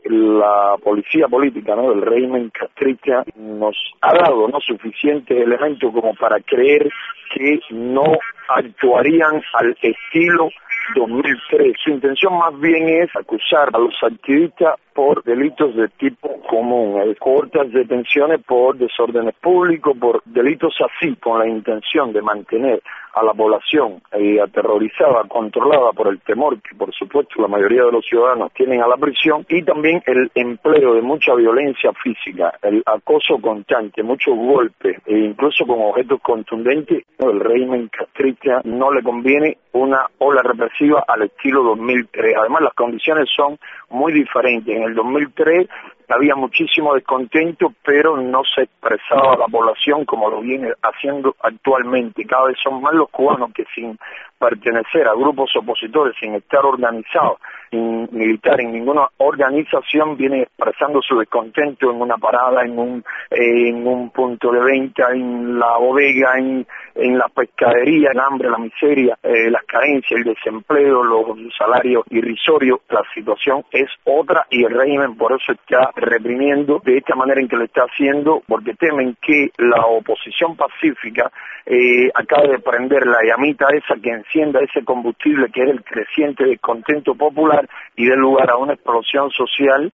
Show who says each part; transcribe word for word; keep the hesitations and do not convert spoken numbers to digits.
Speaker 1: la policía política, ¿no?, del régimen castrista nos ha dado no suficientes elementos como para creer que no actuarían al estilo dos mil tres. Su intención más bien es acusar a los activistas por delitos de tipo común, eh, cortas detenciones por desórdenes públicos, por delitos así, con la intención de mantener a la población eh, aterrorizada, controlada por el temor que por supuesto la mayoría de los ciudadanos tienen a la prisión, y también el empleo de mucha violencia física, el acoso constante, muchos golpes, e incluso con objetos contundentes. El régimen castrista no le conviene una ola represiva al estilo dos mil tres. Además, las condiciones son muy diferentes. En el dos mil tres había muchísimo descontento, pero no se expresaba a la población como lo viene haciendo actualmente. Cada vez son más los cubanos que, sin pertenecer a grupos opositores, sin estar organizados, sin militar en ninguna organización, vienen expresando su descontento en una parada, en un eh, en un punto de venta, en la bodega, en, en la pescadería, el hambre, la miseria, eh, las carencias, el desempleo, los salarios irrisorios. La situación es otra y el régimen por eso está reprimiendo de esta manera en que lo está haciendo, porque temen que la oposición pacífica eh, acabe de prender la llamita esa que encienda ese combustible que es el creciente descontento popular y dé lugar a una explosión social